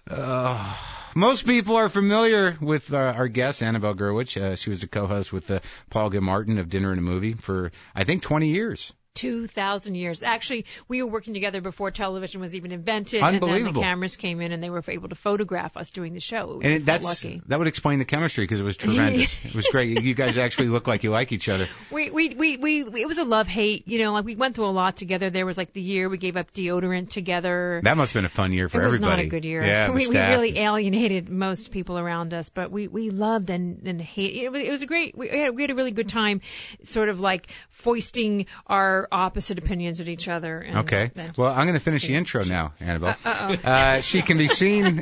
Most people are familiar with our guest, Annabelle Gurwitch. She was the co-host with Paul Gilmartin of Dinner and a Movie for, I think, 20 years. 2,000 years. Actually, we were working together before television was even invented. Unbelievable. And then the cameras came in and they were able to photograph us doing the show. And that would explain the chemistry because it was tremendous. It was great. You guys actually look like you like each other. It was a love-hate. You know, like we went through a lot together. There was like the year we gave up deodorant together. That must have been a fun year for everybody. It was not a good year. Yeah, we really alienated most people around us, but we loved and hated. It was a great, we had a really good time sort of like foisting our opposite opinions at each other. And okay. Well, I'm going to finish the intro now, Annabelle. Uh-oh. She can be seen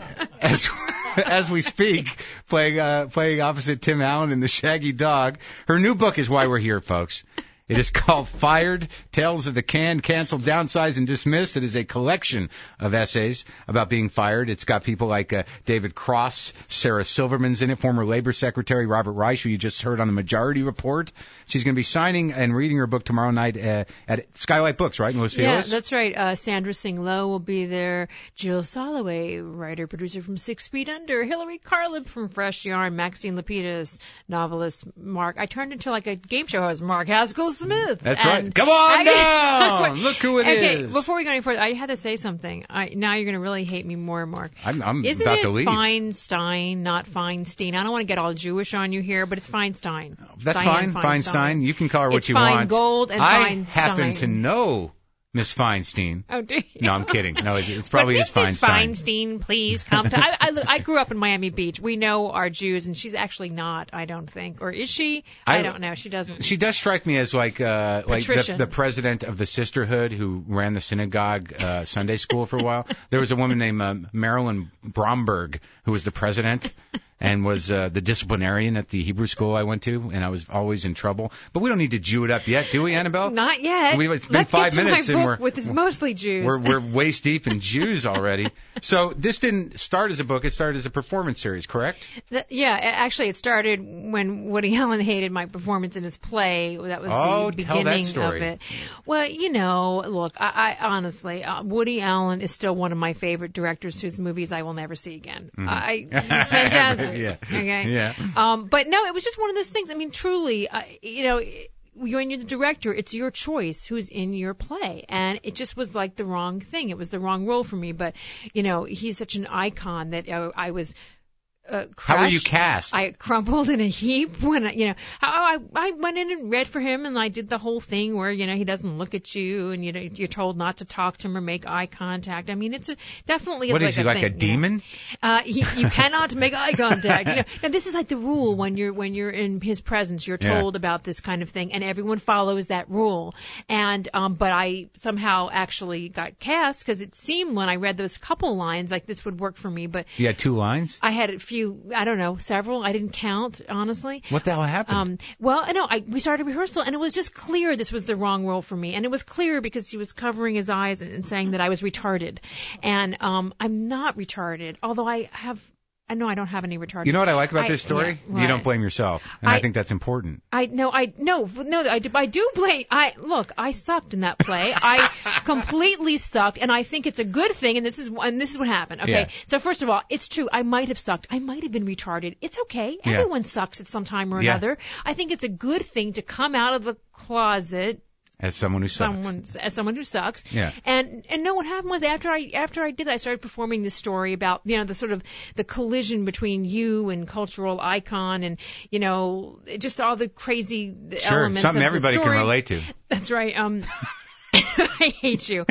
as we speak playing opposite Tim Allen in The Shaggy Dog. Her new book is why we're here, folks. It is called Fired, Tales of the Canned, Canceled, Downsized, and Dismissed. It is a collection of essays about being fired. It's got people like David Cross, Sarah Silverman's in it, former Labor Secretary Robert Reich, who you just heard on the Majority Report. She's going to be signing and reading her book tomorrow night at Skylight Books, right, in Los Feliz? Yeah, that's right. Sandra Singh Lowe will be there. Jill Soloway, writer-producer from 6 Feet Under. Hillary Carlin from Fresh Yarn. Maxine Lapidus, novelist. I turned into like a game show host. Mark Haskell Smith. That's right. Come on down. Look who it is. Okay, before we go any further, I had to say something. Now you're going to really hate me more, Mark. I'm about to leave. Feinstein, not Feinstein? I don't want to get all Jewish on you here, but it's Feinstein. That's Diane fine. Feinstein. You can call her what it's you want. Feingold and I Feinstein. happen to know Miss Feinstein. Oh, do you? No, I'm kidding. No, it's probably is Feinstein. Mrs. Feinstein, please come to. I grew up in Miami Beach. We know our Jews, and she's actually not. I don't think, or is she? I don't know. She doesn't. She does strike me as like the president of the sisterhood who ran the synagogue Sunday school for a while. There was a woman named Marilyn Bromberg who was the president. And was the disciplinarian at the Hebrew school I went to, and I was always in trouble. But we don't need to Jew it up yet, do we, Annabelle? Not yet. It's been 5 minutes, and it's mostly Jews. We're waist deep in Jews already. So this didn't start as a book; it started as a performance series, correct? Actually, it started when Woody Allen hated my performance in his play. That was the beginning of it. Well, look, I honestly, Woody Allen is still one of my favorite directors whose movies I will never see again. Mm-hmm. He's fantastic. Yeah. Okay. Yeah. But no, it was just one of those things. I mean, truly, when you're the director, it's your choice who's in your play. And it just was like the wrong thing. It was the wrong role for me. But, he's such an icon that I was How were you cast? I crumpled in a heap when, I went in and read for him, and I did the whole thing where, he doesn't look at you, and, you're told not to talk to him or make eye contact. I mean, definitely what like is he, a like thing, a demon? You cannot make eye contact. Now, this is like the rule when you're in his presence. You're told about this kind of thing, and everyone follows that rule. And but I somehow actually got cast because it seemed when I read those couple lines like this would work for me. But you had 2 lines? I had a few, I don't know, several. I didn't count, honestly. What the hell happened? We started rehearsal, and it was just clear this was the wrong role for me. And it was clear because he was covering his eyes and saying that I was retarded. And I'm not retarded, although I don't have any retarded. You know what I like about this story? Yeah, you don't blame yourself, and I think that's important. I do blame. I sucked in that play. I completely sucked, and I think it's a good thing. And this is what happened. Okay, Yeah. So first of all, it's true. I might have sucked. I might have been retarded. It's okay. Yeah. Everyone sucks at some time or another. I think it's a good thing to come out of the closet. As someone who sucks. As someone who sucks. Yeah. And no, what happened was after I did that, I started performing this story about, the sort of the collision between you and cultural icon and, just all the crazy elements something of everybody the story. can relate to. That's right. I hate you.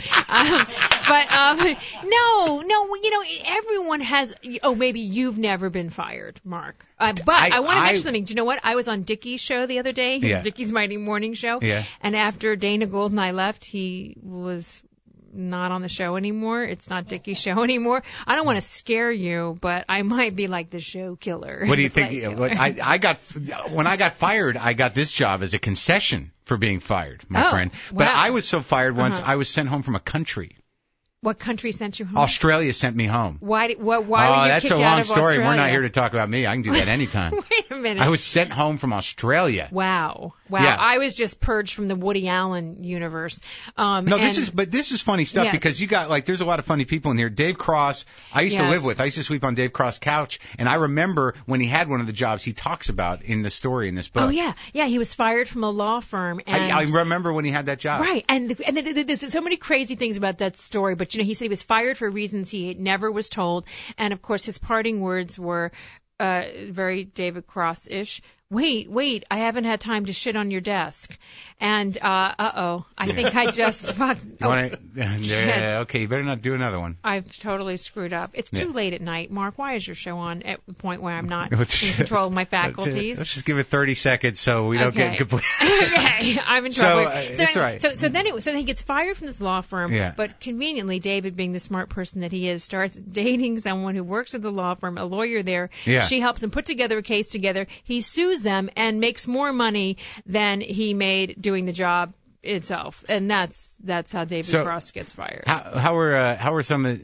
No, everyone has, maybe you've never been fired, Mark. But I want to mention something. Do you know what? I was on Dickie's show the other day, Dickie's Mighty Morning Show. Yeah. And after Dana Gould and I left, he was not on the show anymore. It's not Dickie's show anymore. I don't want to scare you, but I might be like the show killer. What do you think? When I got fired, I got this job as a concession for being fired, my friend. But wow. I was so fired once, I was sent home from a country. What country sent you home? Australia sent me home. Why were you kicked out of Australia? That's a long story. We're not here to talk about me. I can do that anytime. Wait a minute. I was sent home from Australia. Wow. Yeah. I was just purged from the Woody Allen universe. This is funny stuff because you got there's a lot of funny people in here. Dave Cross, I used to live with. I used to sleep on Dave Cross' couch, and I remember when he had one of the jobs he talks about in the story in this book. Oh yeah. He was fired from a law firm. And I remember when he had that job. Right, and there's so many crazy things about that story. But he said he was fired for reasons he never was told, and of course his parting words were very David Cross-ish. Wait, I haven't had time to shit on your desk. And, I think I just fucked. Okay, you better not do another one. I've totally screwed up. It's too late at night. Mark, why is your show on at the point where I'm not in control of my faculties? Let's just give it 30 seconds so we don't get complete. Okay, I'm in trouble. It's all right. So then he gets fired from this law firm, Yeah. but conveniently, David, being the smart person that he is, starts dating someone who works at the law firm, a lawyer there. Yeah. She helps him put together a case together. He sues them and makes more money than he made doing the job itself, and that's how David Cross gets fired. What are some of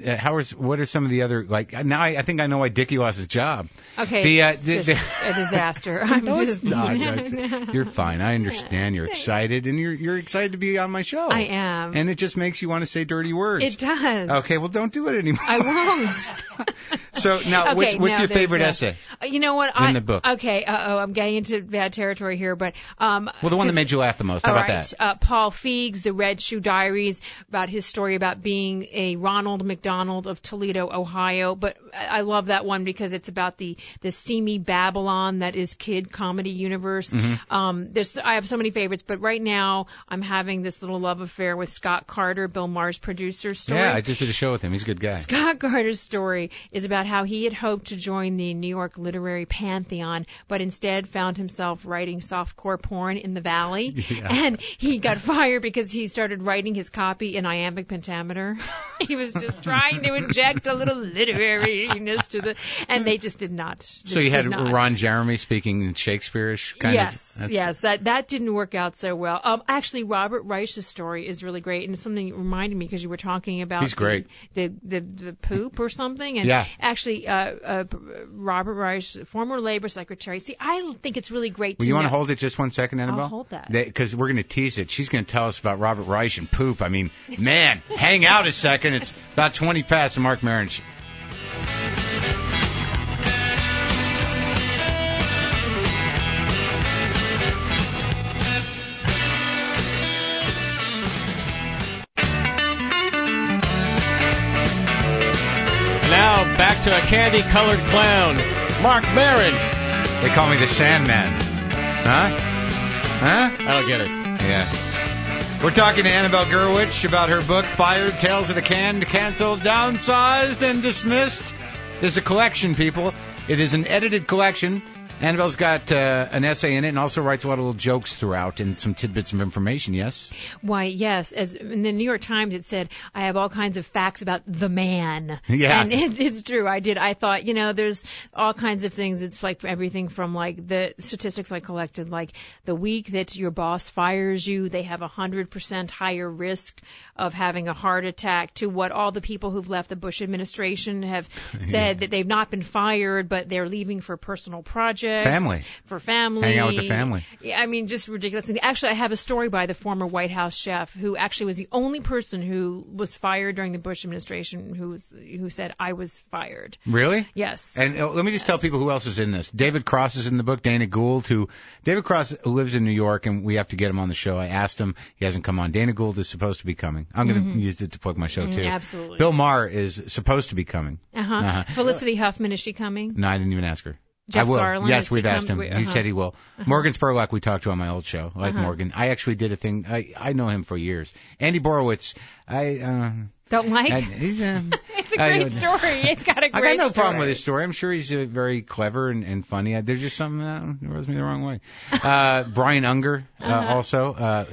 the other now I think I know why Dickie lost his job. Okay, it's just a disaster. It's not. You're fine. I understand. You're excited, and you're excited to be on my show. I am, and it just makes you want to say dirty words. It does. Okay, well don't do it anymore. I won't. So now, what's your favorite essay? You know what? In the book. Okay. I'm getting into bad territory here, but well, the one that made you laugh the most. How about that? Paul Feig's The Red Shoe Diaries, about his story about being a Ronald McDonald of Toledo, Ohio. But I love that one because it's about the seamy Babylon that is kid comedy universe. Mm-hmm. I have so many favorites, but right now I'm having this little love affair with Scott Carter, Bill Maher's producer story. Yeah, I just did a show with him. He's a good guy. Scott Carter's story is about how he had hoped to join the New York literary pantheon, but instead found himself writing softcore porn in the Valley. Yeah. And he got fired because he started writing his copy in iambic pentameter. He was just trying to inject a little literariness to and they just did not. So you had Ron Jeremy speaking in Shakespeare-ish kind of? Yes. That didn't work out so well. Actually, Robert Reich's story is really great, and it's something that reminded me because you were talking about He's great. The poop or something. And actually, Robert Reich, former labor secretary. See, I think it's really great to you want to hold it just 1 second, Annabelle? I'll hold that. Because we're going to tease it. She's going to tell us about Robert Reich and poop. I mean, man, hang out a second. It's about 20 past the Mark Maron Show. Now back to a candy-colored clown, Mark Maron. They call me the Sandman. Huh? I don't get it. Yeah. We're talking to Annabelle Gurwitch about her book, Fired, Tales of the Canned, Canceled, Downsized, and Dismissed. It's a collection, people. It is an edited collection. Annabelle's got an essay in it and also writes a lot of little jokes throughout and some tidbits of information, yes? Why, yes. As in the New York Times, it said, I have all kinds of facts about the man. Yeah. And it's true. I thought, there's all kinds of things. It's like everything from like the statistics I collected, like the week that your boss fires you, they have 100% higher risk of having a heart attack, to what all the people who've left the Bush administration have said that they've not been fired, but they're leaving for personal projects. For family. Hang out with the family. Yeah, I mean, just ridiculous. Actually, I have a story by the former White House chef who actually was the only person who was fired during the Bush administration who said, I was fired. Really? Yes. And let me just tell people who else is in this. David Cross is in the book, Dana Gould, David Cross lives in New York, and we have to get him on the show. I asked him. He hasn't come on. Dana Gould is supposed to be coming. I'm going to use it to plug my show, too. Absolutely. Bill Maher is supposed to be coming. Felicity Huffman, is she coming? No, I didn't even ask her. Jeff I will. Garland, yes, we've asked him. He said he will. Morgan Spurlock, we talked to on my old show. I like Morgan. I actually did a thing. I know him for years. Andy Borowitz, don't like? It's a great story. It's got a great story. I got no problem with his story. I'm sure he's very clever and funny. There's just something that rubs me the wrong way. Brian Unger also,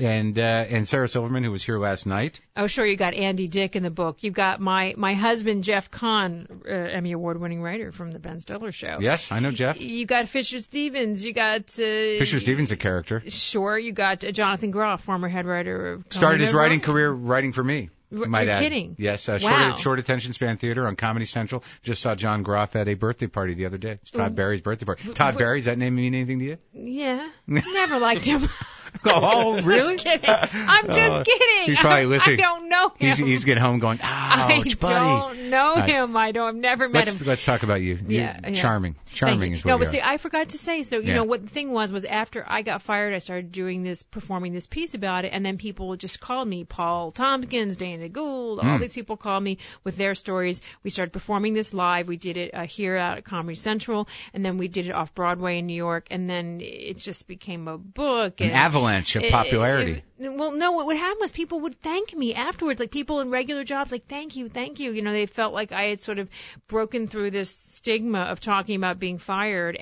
and Sarah Silverman, who was here last night. Oh, sure. You got Andy Dick in the book. You got my husband, Jeff Kahn, Emmy Award-winning writer from the Ben Stiller Show. Yes, I know Jeff. You got Fisher Stevens. You got... Fisher Stevens, a character. Sure. You got Jonathan Groff, former head writer of... Started his writing career writing for me. Might You're add. kidding. Yes, Wow. short attention span theater on Comedy Central. Just saw John Groff at a birthday party the other day. It's Todd Barry's birthday party. Todd Barry, does that name mean anything to you? Yeah. Never liked him. Oh, really? Just kidding. I'm just kidding. He's probably listening. I don't know him. He's getting home going, ouch, buddy. I don't know him. I've never met him. Let's talk about you. Yeah, You're charming. Charming is what No, you but are. see, I forgot to say. So, you Yeah. know, what the thing was after I got fired, I started performing this piece about it, and then people just called me. Paul Tompkins, Dana Gould, all these people called me with their stories. We started performing this live. We did it here out at Comedy Central, and then we did it off Broadway in New York, and then it just became a book. An avalanche of popularity. Well, no, what would happen was people would thank me afterwards, like people in regular jobs, like, thank you. You know, they felt like I had sort of broken through this stigma of talking about being fired.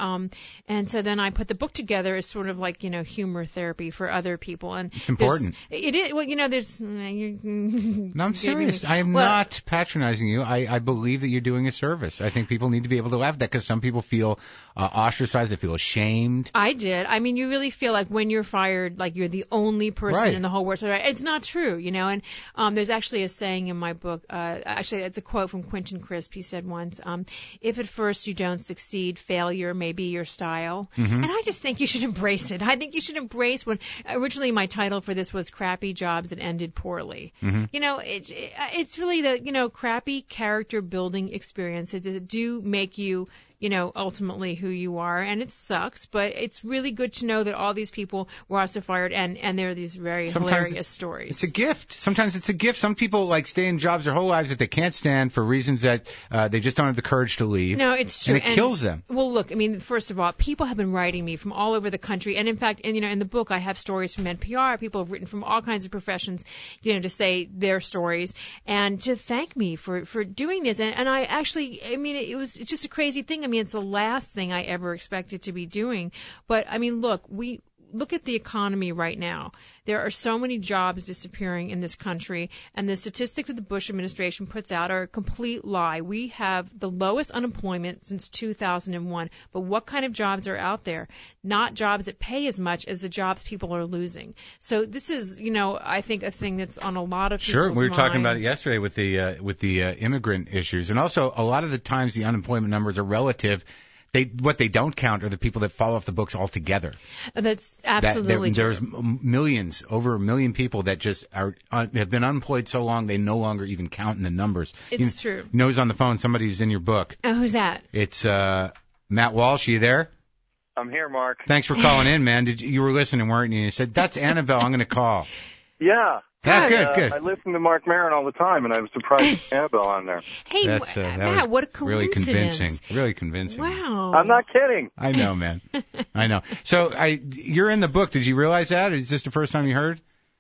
And so then I put the book together as sort of like, you know, humor therapy for other people. And it's important. It is. Well, you know, there's. No, I'm serious. I am not patronizing you. I believe that you're doing a service. I think people need to be able to laugh at that because some people feel ostracized. They feel ashamed. I did. I mean, you really feel like when you're fired, like you're the only person in the whole world. So it's not true, you know. And there's actually a saying in my book. Actually, it's a quote from Quentin Crisp. He said once, "If at first you don't succeed, failure may be your style." Mm-hmm. And I just think you should embrace it. I think you should embrace when originally my title for this was "Crappy Jobs That Ended Poorly." Mm-hmm. You know, it's really the crappy character building experiences that do make you, you know, ultimately who you are, and it sucks, but it's really good to know that all these people were also fired, and there are these very hilarious stories. It's a gift. Sometimes it's a gift. Some people like stay in jobs their whole lives that they can't stand for reasons that they just don't have the courage to leave. No, it's true. And it kills them. Well, look, I mean, first of all, people have been writing me from all over the country, and in fact, in the book, I have stories from NPR. People have written from all kinds of professions, you know, to say their stories and to thank me for doing this. And I actually, I mean, it's just a crazy thing. I mean, it's the last thing I ever expected to be doing. But, I mean, look at the economy right now. There are so many jobs disappearing in this country, and the statistics that the Bush administration puts out are a complete lie. We have the lowest unemployment since 2001. But what kind of jobs are out there? Not jobs that pay as much as the jobs people are losing. So this is, you know, I think a thing that's on a lot of people's minds. Sure, we were talking about it yesterday with the immigrant issues, and also a lot of the times the unemployment numbers are relative. What they don't count are the people that fall off the books altogether. That's absolutely true. There's millions, over 1 million people that just have been unemployed so long they no longer even count in the numbers. It's true. You know who's on the phone? Somebody who's in your book. Who's that? It's Matt Walsh. Are you there? I'm here, Mark. Thanks for calling in, man. You were listening, weren't you? You said, that's Annabelle. I'm going to call. Yeah. Good. I listen to Mark Maron all the time, and I was surprised Annabelle on there. Hey, that Matt, what a coincidence. Really convincing. Wow. I'm not kidding. I know, man. I know. So you're in the book. Did you realize that? Or is this the first time you heard?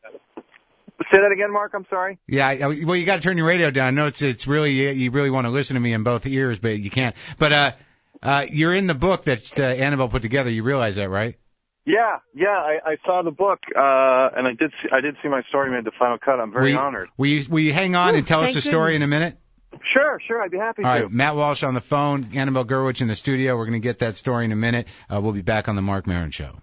Say that again, Mark. I'm sorry. Yeah. Well, you got to turn your radio down. I know it's really, you really want to listen to me in both ears, but you can't. But you're in the book that Annabelle put together. You realize that, right? Yeah. I saw the book, and I did see my story made the final cut. I'm very honored. Will you hang on and tell us the story in a minute? Sure. I'd be happy to. All right, Matt Walsh on the phone, Annabelle Gurwitch in the studio. We're going to get that story in a minute. We'll be back on the Mark Maron Show.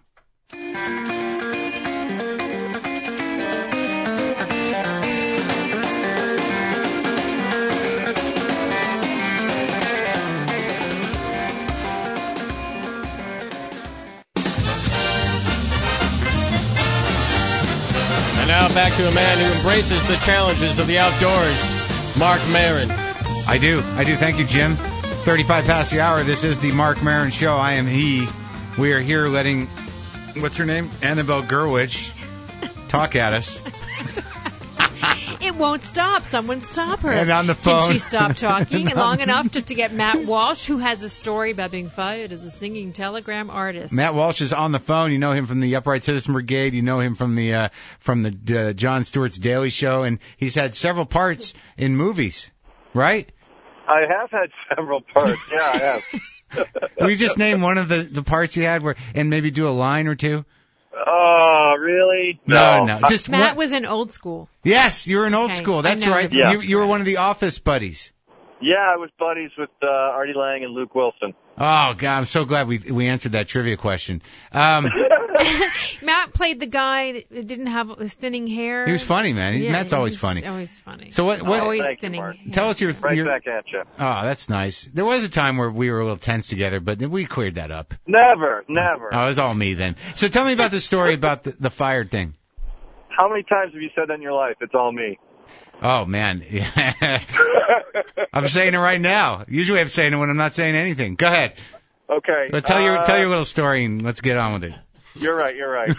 Now back to a man who embraces the challenges of the outdoors, Mark Maron. I do. Thank you, Jim. 35 past the hour. This is the Mark Maron Show. I am he. We are here letting, what's her name? Annabelle Gurwitch talk at us. It won't stop. Someone stop her. And on the phone. Can she stop talking long enough to get Matt Walsh, who has a story about being fired as a singing telegram artist? Matt Walsh is on the phone. You know him from the Upright Citizen Brigade. You know him from the Jon Stewart's Daily Show, and he's had several parts in movies, right? I have had several parts. Yeah, I have. Will you just name one of the parts you had, and maybe do a line or two? Oh, really? No. Just Matt was in Old School. Yes, you were in Old School. That's right. Yeah. You were one of the Office buddies. Yeah, I was buddies with Artie Lang and Luke Wilson. Oh God, I'm so glad we answered that trivia question. Matt played the guy that didn't have thinning hair. He was funny, man. Matt's always funny. Always funny. So what? Always thank you, thinning Mark. hair. Tell us your. Right back at you. Oh, that's nice. There was a time where we were a little tense together, but we cleared that up. Never. Oh, it was all me then. So tell me about the story about the fired thing. How many times have you said that in your life? It's all me. Oh man, I'm saying it right now. Usually I'm saying it when I'm not saying anything. Go ahead. Okay. But tell your little story and let's get on with it. You're right.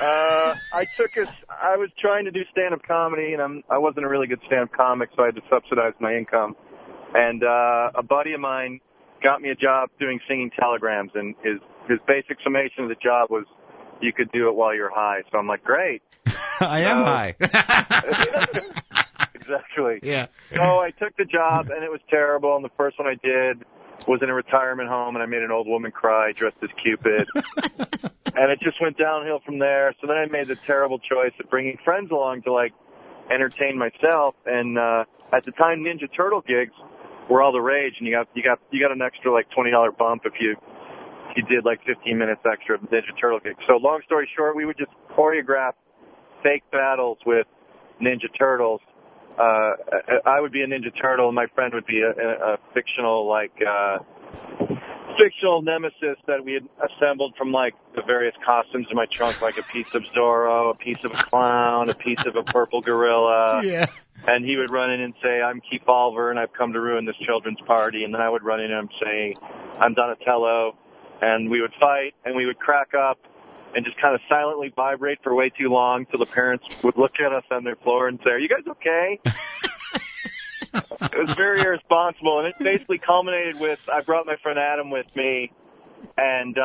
I was trying to do stand-up comedy, and I wasn't a really good stand-up comic, so I had to subsidize my income. And a buddy of mine got me a job doing singing telegrams, and his basic summation of the job was you could do it while you're high. So I'm like, great. I am high. Exactly. Yeah. So I took the job, and it was terrible. And the first one I did was in a retirement home, and I made an old woman cry dressed as Cupid. And it just went downhill from there. So then I made the terrible choice of bringing friends along to, like, entertain myself. And at the time, Ninja Turtle gigs were all the rage, and you got an extra, like, $20 bump if you did, like, 15 minutes extra of Ninja Turtle gigs. So long story short, we would just choreograph fake battles with Ninja Turtles. I would be a Ninja Turtle, and my friend would be a fictional, fictional nemesis that we had assembled from, like, the various costumes in my trunk, like a piece of Zorro, a piece of a clown, a piece of a purple gorilla. Yeah. And he would run in and say, I'm Keith Olver, and I've come to ruin this children's party. And then I would run in and say, I'm Donatello. And we would fight, and we would crack up and just kind of silently vibrate for way too long till the parents would look at us on their floor and say, are you guys okay? It was very irresponsible, and it basically culminated with I brought my friend Adam with me, and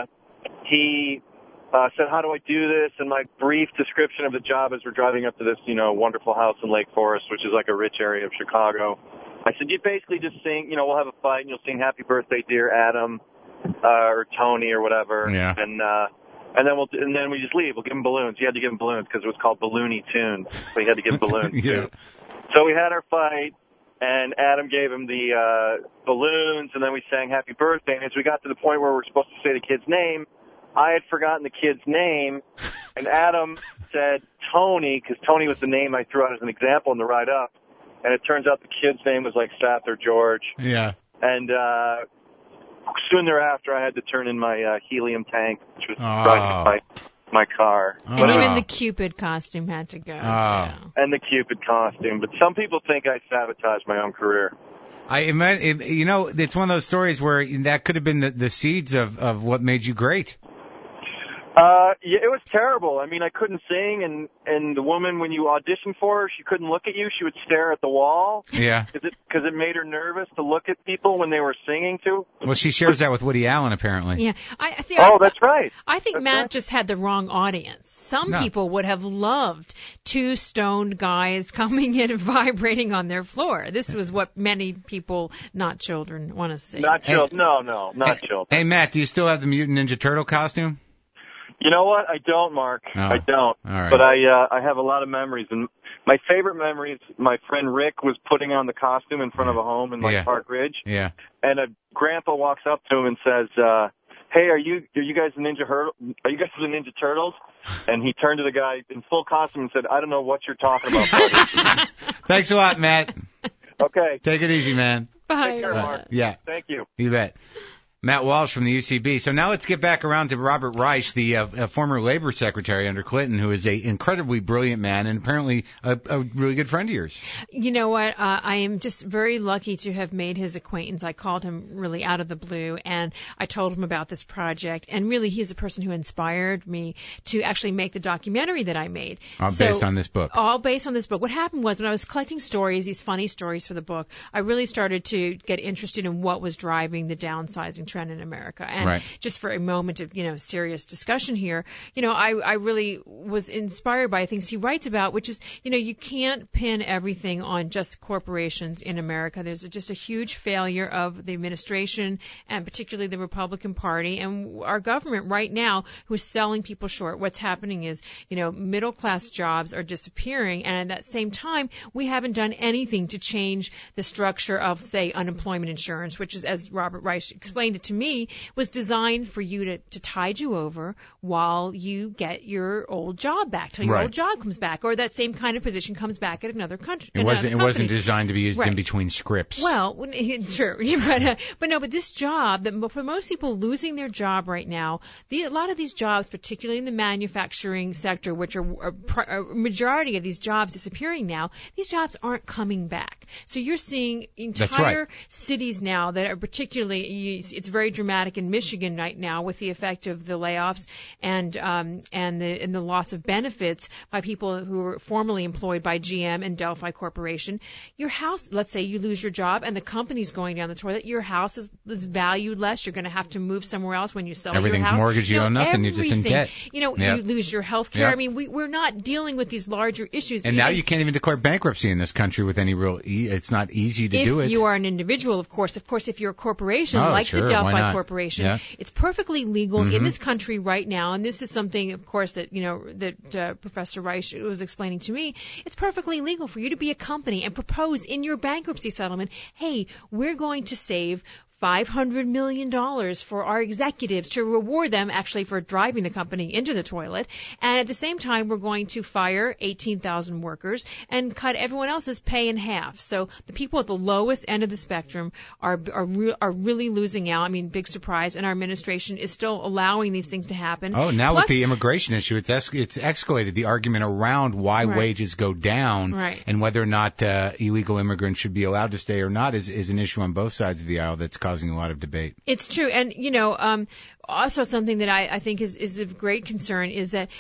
he said, how do I do this? And my brief description of the job as we're driving up to this, wonderful house in Lake Forest, which is like a rich area of Chicago. I said, you basically just sing, we'll have a fight, and you'll sing Happy Birthday, Dear Adam, or Tony or whatever. Yeah. And then we just leave. We'll give him balloons. You had to give him balloons because it was called Balloony Tunes. So you had to give him balloons Yeah. too. So we had our fight, and Adam gave him the balloons, and then we sang Happy Birthday. And as we got to the point where we're supposed to say the kid's name, I had forgotten the kid's name, and Adam said Tony, because Tony was the name I threw out as an example in the write-up. And it turns out the kid's name was like Seth or George. Yeah. And soon thereafter, I had to turn in my helium tank, which was driving my car. And even the Cupid costume had to go, too. And the Cupid costume. But some people think I sabotaged my own career. It's one of those stories where that could have been the seeds of what made you great. Yeah, it was terrible. I mean, I couldn't sing, and the woman, when you auditioned for her, she couldn't look at you. She would stare at the wall. Yeah. Because it made her nervous to look at people when they were singing too. Well, she shares that with Woody Allen, apparently. Yeah. That's right. I think Matt just had the wrong audience. Some people would have loved two stoned guys coming in and vibrating on their floor. This was what many people, not children, want to see. Not children. No, not children. Hey, Matt, do you still have the Mutant Ninja Turtle costume? You know what? I don't, Mark. Oh, I don't. all right. But I have a lot of memories. And my favorite memories, my friend Rick was putting on the costume in front of a home in Park Ridge. Yeah. And a grandpa walks up to him and says, hey, are you guys the Ninja Turtles? And he turned to the guy in full costume and said, I don't know what you're talking about, buddy. Thanks a lot, Matt. Okay. Take it easy, man. Bye. Take care, Mark. Yeah. Thank you. You bet. Matt Walsh from the UCB. So now let's get back around to Robert Reich, the former labor secretary under Clinton, who is an incredibly brilliant man and apparently a really good friend of yours. You know what? I am just very lucky to have made his acquaintance. I called him really out of the blue, and I told him about this project. And really, he's a person who inspired me to actually make the documentary that I made. Based on this book. All based on this book. What happened was when I was collecting stories, these funny stories for the book, I really started to get interested in what was driving the downsizing trend in America. And just for a moment of, serious discussion here, I really was inspired by things he writes about, which is, you can't pin everything on just corporations in America. There's just a huge failure of the administration and particularly the Republican Party and our government right now who is selling people short. What's happening is, middle class jobs are disappearing. And at that same time, we haven't done anything to change the structure of, say, unemployment insurance, which is, as Robert Reich explained it that to me was designed for you to tide you over while you get your old job back, till your Right. old job comes back, or that same kind of position comes back at another country. It wasn't designed to be used in between scripts. Well, true, but this job, that for most people losing their job right now, a lot of these jobs, particularly in the manufacturing sector, which are a majority of these jobs disappearing now, these jobs aren't coming back. So you're seeing entire cities now that are particularly, it's very dramatic in Michigan right now with the effect of the layoffs and the loss of benefits by people who were formerly employed by GM and Delphi Corporation. Your house, let's say you lose your job and the company's going down the toilet, your house is valued less. You're going to have to move somewhere else when you sell your house. Everything's mortgaged, you own nothing, you're just in debt. You lose your health care. I mean, we're not dealing with these larger issues. And now you can't even declare bankruptcy in this country with any real, it's not easy to do it. If you are an individual, of course, if you're a corporation like the Delphi Corporation, it's perfectly legal in this country right now. And this is something, of course, that, Professor Reich was explaining to me. It's perfectly legal for you to be a company and propose in your bankruptcy settlement, hey, we're going to save $500 million for our executives to reward them actually for driving the company into the toilet. And at the same time, we're going to fire 18,000 workers and cut everyone else's pay in half. So the people at the lowest end of the spectrum are really losing out. I mean, big surprise. And our administration is still allowing these things to happen. Oh, now with the immigration issue, it's escalated the argument around why wages go down and whether or not illegal immigrants should be allowed to stay or not is an issue on both sides of the aisle that's causing a lot of debate. It's true. And, also something that I think is of great concern is that,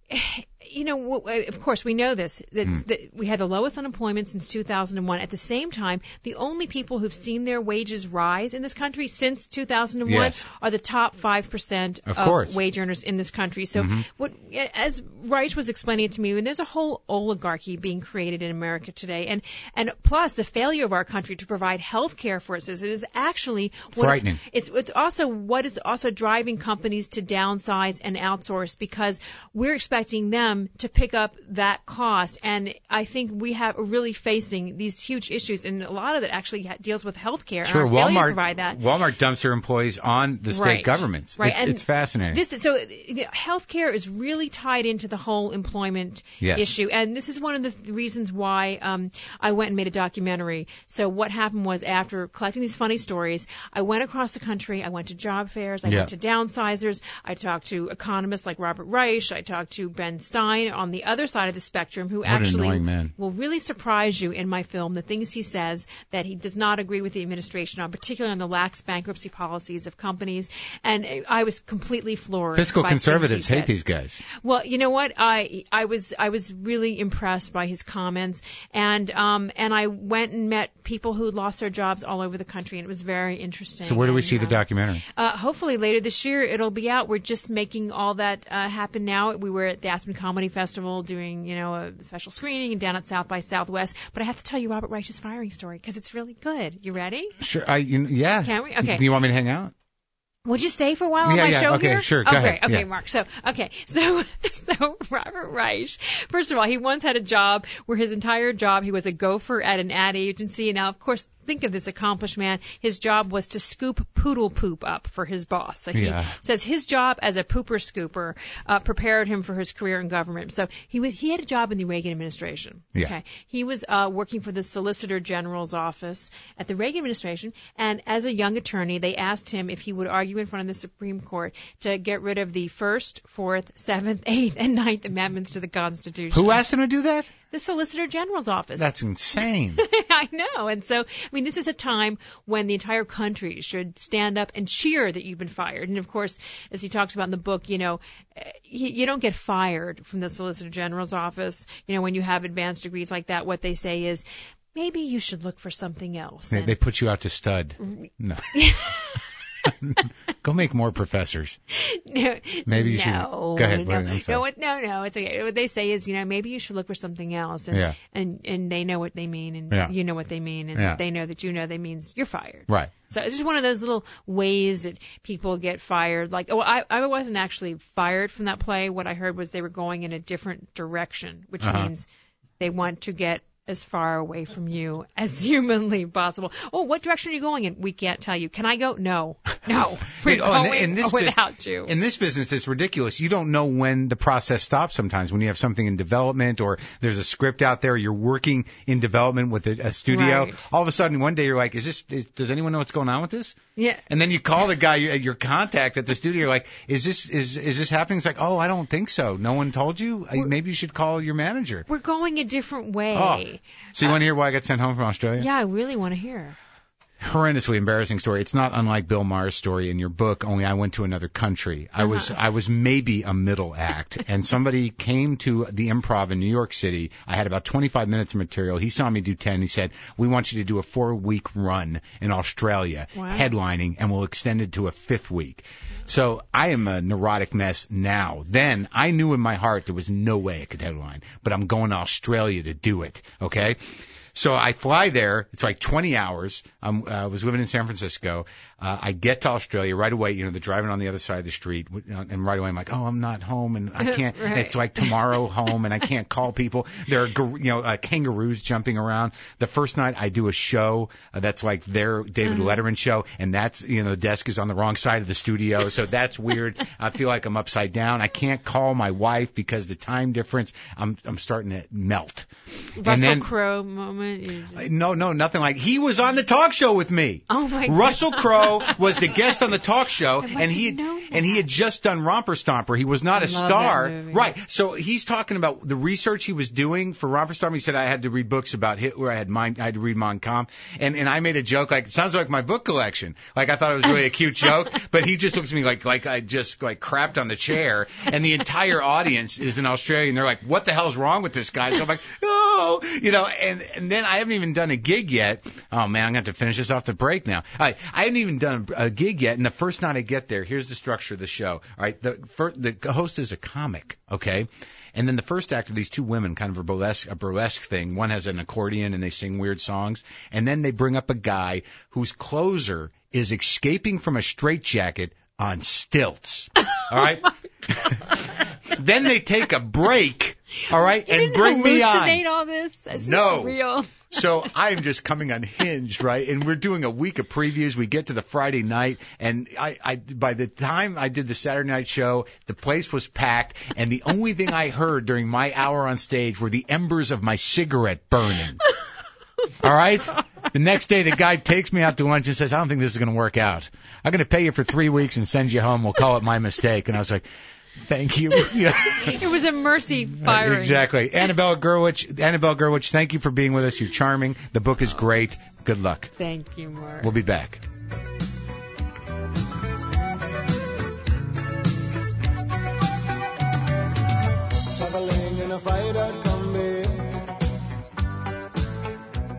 of course, we know this, that we had the lowest unemployment since 2001. At the same time, the only people who've seen their wages rise in this country since 2001 are the top 5% of wage earners in this country. So as Reich was explaining it to me, there's a whole oligarchy being created in America today. And plus, the failure of our country to provide health care for its citizens is actually frightening. It's also what is also driving companies to downsize and outsource, because we're expecting them to pick up that cost. And I think we are really facing these huge issues, and a lot of it actually deals with health care. Sure, and our failure to provide that. Walmart dumps their employees on the state governments. Right. It's fascinating. Health care is really tied into the whole employment issue. And this is one of the reasons why I went and made a documentary. So what happened was, after collecting these funny stories, I went across the country. I went to job fairs. I went to downsizers. I talked to economists like Robert Reich. I talked to Ben Stein on the other side of the spectrum, who actually will really surprise you in my film, the things he says that he does not agree with the administration on, particularly on the lax bankruptcy policies of companies. And I was completely floored. Fiscal conservatives hate these guys. Well, you know what? I was really impressed by his comments, and I went and met people who lost their jobs all over the country, and it was very interesting. So where do we see the documentary? Hopefully later this year it'll be out. We're just making all that happen now. We were at the Aspen Comedy Festival doing, a special screening, and down at South by Southwest. But I have to tell you Robert Reich's firing story, because it's really good. You ready? Sure. Yeah. Can we? Okay. Do you want me to hang out? Would you stay for a while on my show here? Okay, sure. Go ahead. Okay, Mark. So Robert Reich, first of all, he once had a job where his entire job, he was a gopher at an ad agency. And now, of course, think of this accomplished man. His job was to scoop poodle poop up for his boss. So he says his job as a pooper scooper prepared him for his career in government. So he had a job in the Reagan administration. Yeah. Okay. He was working for the Solicitor General's office at the Reagan administration. And as a young attorney, they asked him if he would argue in front of the Supreme Court to get rid of the 1st, 4th, 7th, 8th, and 9th Amendments to the Constitution. Who asked him to do that? The Solicitor General's office. That's insane. I know. And so, this is a time when the entire country should stand up and cheer that you've been fired. And of course, as he talks about in the book, you don't get fired from the Solicitor General's office. When you have advanced degrees like that, what they say is, maybe you should look for something else. They put you out to stud. No. Go make more professors. No, maybe you should. Go ahead. No, I'm sorry. No, it's okay. What they say is, maybe you should look for something else. And, and they know what they mean, and you know what they mean, and they know that they means you're fired. Right. So it's just one of those little ways that people get fired. Like, I wasn't actually fired from that play. What I heard was they were going in a different direction, which means they want to get as far away from you as humanly possible. Oh, what direction are you going in? We can't tell you. Can I go? No. No, we're going without you. In this business, it's ridiculous. You don't know when the process stops sometimes. When you have something in development or there's a script out there, you're working in development with a studio. Right. All of a sudden, one day you're like, does anyone know what's going on with this? Yeah. And then you call the guy, your contact at the studio, you're like, is this happening? It's like, oh, I don't think so. No one told you? Maybe you should call your manager. We're going a different way. Oh. So you want to hear why I got sent home from Australia? Yeah, I really want to hear. Horrendously embarrassing story. It's not unlike Bill Maher's story in your book, only I went to another country. I was maybe a middle act, and somebody came to the Improv in New York City. I had about 25 minutes of material. He saw me do 10. He said, we want you to do a 4-week run in Australia, headlining, and we'll extend it to a 5th week. So I am a neurotic mess now. Then I knew in my heart there was no way I could headline, but I'm going to Australia to do it, okay? So I fly there. It's like 20 hours. I was living in San Francisco. I get to Australia right away. They're driving on the other side of the street, and right away I'm like, oh, I'm not home, and I can't. Right. It's like tomorrow home, and I can't call people. There are kangaroos jumping around. The first night I do a show that's like their David Letterman show, and that's the desk is on the wrong side of the studio, so that's weird. I feel like I'm upside down. I can't call my wife because the time difference. I'm starting to melt. Russell Crowe moment. No, nothing like. He was on the talk show with me. Oh my God. Russell Crowe was the guest on the talk show, and he had just done Romper Stomper. He was not a star, right? So he's talking about the research he was doing for Romper Stomper. He said I had to read books about Hitler. I had to read Mein Kampf, and I made a joke like it sounds like my book collection. Like I thought it was really a cute joke, but he just looks at me like I just crapped on the chair, and the entire audience is in Australia, and they're like, what the hell's wrong with this guy? So I'm like, oh, and then I haven't even done a gig yet. Oh man, I'm gonna have to finish this off the break now. I hadn't even done a gig yet, and the first night I get there, here's the structure of the show. All right, the host is a comic, okay, and then the first act of these two women, kind of a burlesque thing. One has an accordion and they sing weird songs, and then they bring up a guy whose closer is escaping from a straitjacket on stilts. All right. Then they take a break, all right, and bring me on. Hallucinate all this? Is no. This real? So I'm just coming unhinged, right? And we're doing a week of previews. We get to the Friday night, and I by the time I did the Saturday night show, the place was packed, and the only thing I heard during my hour on stage were the embers of my cigarette burning. All right? The next day, the guy takes me out to lunch and says, I don't think this is going to work out. I'm going to pay you for 3 weeks and send you home. We'll call it my mistake. And I was like, thank you. It was a mercy firing. Exactly. Annabelle Gurwitch, thank you for being with us. You're charming. The book is great. Good luck. Thank you, Mark. We'll be back.